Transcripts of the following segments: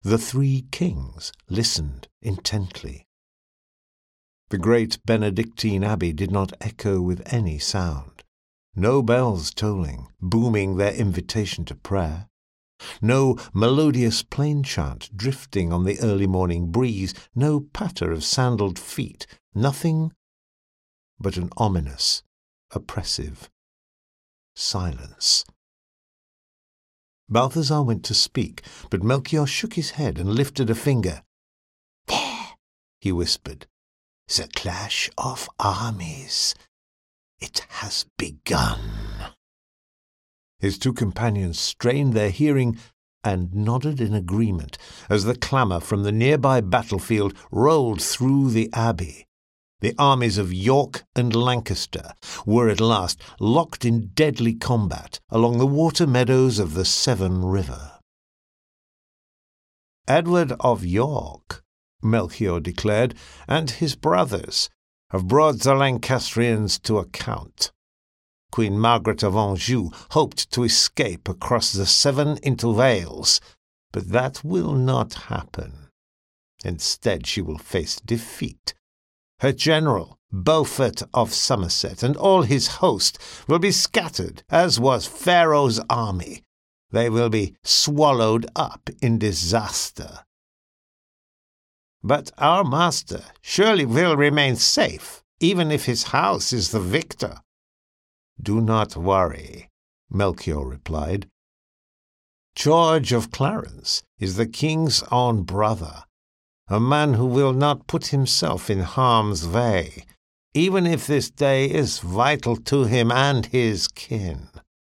The three kings listened intently. The great Benedictine abbey did not echo with any sound. No bells tolling, booming their invitation to prayer. No melodious plain chant drifting on the early morning breeze. No patter of sandaled feet. Nothing but an ominous, oppressive silence. Balthazar went to speak, but Melchior shook his head and lifted a finger. "There," he whispered. "The clash of armies. It has begun." His two companions strained their hearing and nodded in agreement as the clamour from the nearby battlefield rolled through the abbey. The armies of York and Lancaster were at last locked in deadly combat along the water meadows of the Severn River. "Edward of York," Melchior declared, "and his brothers have brought the Lancastrians to account. Queen Margaret of Anjou hoped to escape across the Severn into Wales, but that will not happen. Instead, she will face defeat. Her general, Beaufort of Somerset, and all his host will be scattered, as was Pharaoh's army. They will be swallowed up in disaster. But our master surely will remain safe, even if his house is the victor." "Do not worry," Melchior replied. "George of Clarence is the king's own brother, a man who will not put himself in harm's way, even if this day is vital to him and his kin.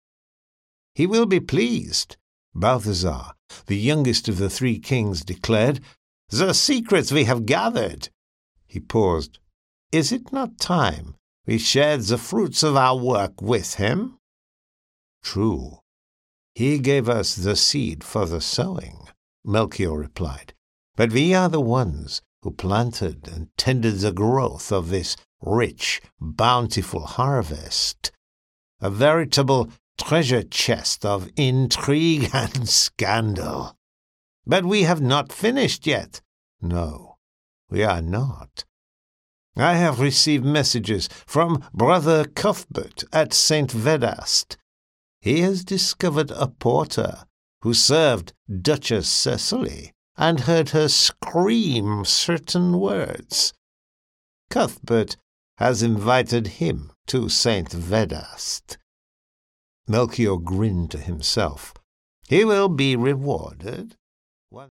He will be pleased," Balthazar, the youngest of the three kings, declared. "The secrets we have gathered." He paused. "Is it not time we shared the fruits of our work with him?" "True. He gave us the seed for the sowing," Melchior replied. "But we are the ones who planted and tended the growth of this rich, bountiful harvest. A veritable treasure chest of intrigue and scandal. But we have not finished yet. No, we are not. I have received messages from Brother Cuthbert at St. Vedast. He has discovered a porter who served Duchess Cecily and heard her scream certain words. Cuthbert has invited him to St. Vedast." Melchior grinned to himself. "He will be rewarded,